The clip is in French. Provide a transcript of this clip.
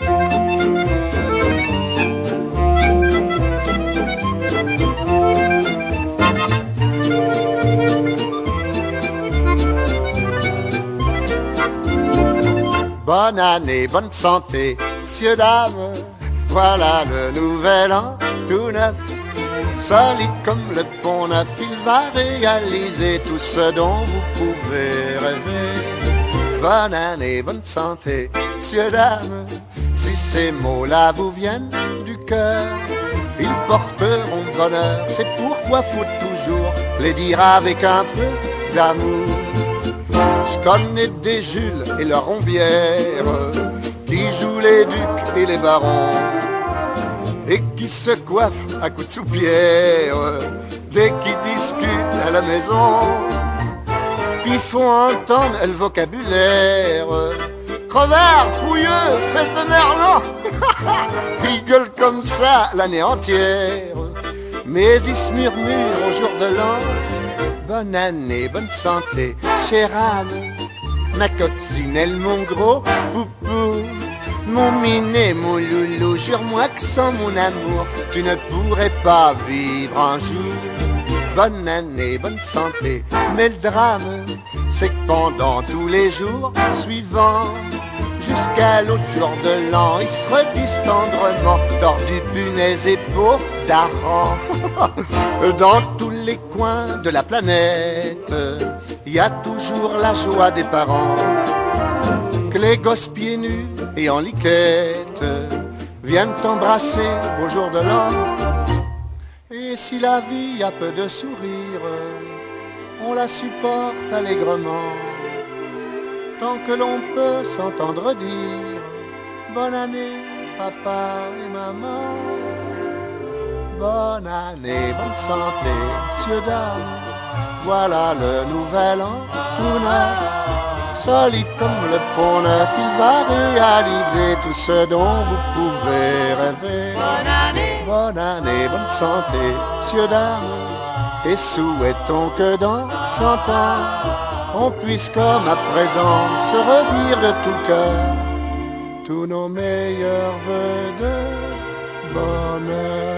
Bonne année, bonne santé, messieurs, dames, voilà le nouvel an tout neuf. Solide comme le pont neuf, il va réaliser tout ce dont vous pouvez rêver. Bonne année, bonne santé, messieurs, dames, si ces mots-là vous viennent du cœur, ils porteront bonheur, c'est pourquoi faut toujours les dire avec un peu d'amour. Je connais des Jules et leur Rombière qui jouent les ducs et les barons et qui se coiffent à coups de soupière dès qu'ils discutent à la maison. Puis font entendre le vocabulaire crevard, fouilleux, fesses de merlan. Ils gueulent comme ça l'année entière, mais ils se murmurent au jour de l'an. Bonne année, bonne santé, chère Anne, ma coccinelle, mon gros poupou, mon minet, mon loulou, jure-moi que sans mon amour, tu ne pourrais pas vivre un jour. Bonne année, bonne santé, mais le drame, c'est que pendant tous les jours suivants, jusqu'à l'autre jour de l'an, ils se redisent tendrement, tordus, punaises et peaux d'hareng. Dans tous les coins de la planète, il y a toujours la joie des parents, que les gosses pieds nus et en liquette viennent t'embrasser au jour de l'an. Et si la vie a peu de sourire, on la supporte allègrement, tant que l'on peut s'entendre dire bonne année, papa et maman. Bonne année, bonne santé, messieurs, dames, voilà le nouvel an tout neuf. Solide comme le pont neuf, il va réaliser tout ce dont vous pouvez rêver. Bonne année, bonne santé, messieurs, dames, et souhaitons que dans 100 ans, on puisse comme à présent se redire de tout cœur tous nos meilleurs vœux de bonheur.